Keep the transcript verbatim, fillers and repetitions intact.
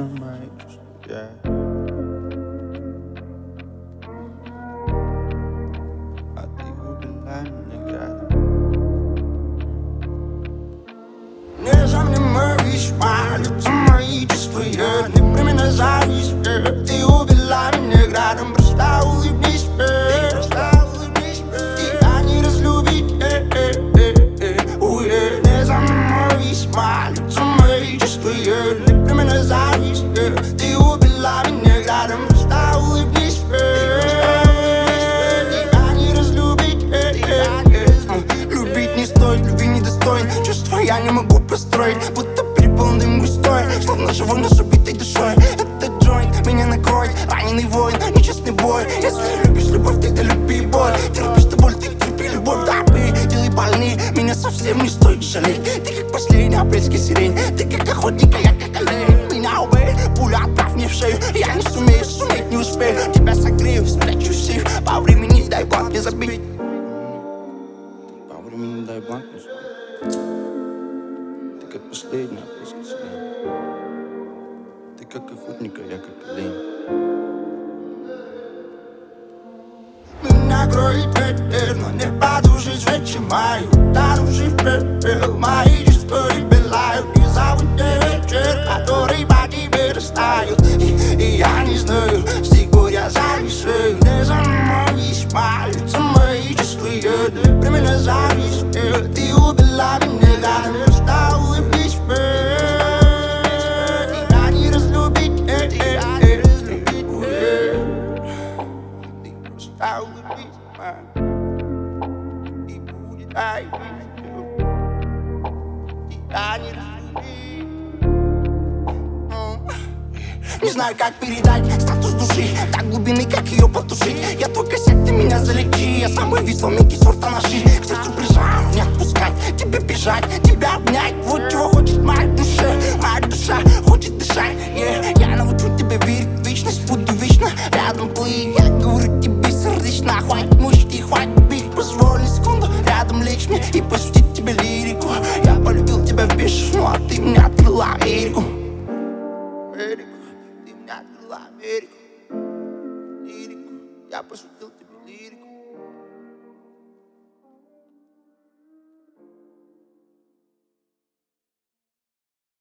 мои, yeah. А ты убила меня градом. Не замнимай весьма лица мои чувства, не прими на зависть. Ты убила меня градом, просто улыбнись, просто улыбнись. Тебя не разлюбить, не замнимай весьма лица мои чувства, не прими на зависть. Ты убила меня градом, просто улыбнись, тебя не разлюбить. Любить не стоит, любви недостоин. Чувства я не могу построить, будто переполнен дым густой, словно живой, но с убитой душой. Этот джойнт меня накроет, раненый воин, нечестный бой. Если любишь любовь, тогда люби боль. Ты любишь ты боль, ты терпи любовь, да, ты делай больней. Меня совсем не стоит жалеть. Ты как последняя апрельская сирень, ты как охотник, а я как олень. Меня убей, пуля отправь мне в шею. Я не сумею, суметь не успею. Тебя согрею, спрячу сейф. По времени дай бланк не забить. По времени дай бланк не забить. Ты как последняя апрельская сирень. Ты как охотник, а я как олень. Меня кроет ветер, но не подушить свечи мои. Ударивший в пепел, мои чувства пылают. И зовут мне вечер, который по тебе растает. И, и я не знаю, с тех пор я зависаю. Не занимай весьма лица мои чувства, не прими на зависть. Ты убила меня гадом, просто улыбнись, тебя не разлюбить, тебя не разлюбить. Ты улыбнись, и будет ай, тебя не разлюбить. Не знаю, как передать статус души до глубины, как ее потушить. Я твой косяк, ты меня залечи. Я самый весоменький сорта наши. К сердцу прижав, не отпускать, тебе бежать, тебя обнять. Вот чего хочет моя душа. Моя душа хочет дышать, yeah. Я научу тебя верить в вечность, буду вечно рядом плыть. Я говорю тебе сердечно, хватит мучить, хватит бить. Позволь секунду рядом лечь мне и пустить тебе лирику. Я полюбил тебя в бешеную, а ты мне открыла Америку. Америку, ты мне открыла Америку. Лирику, я пошутил.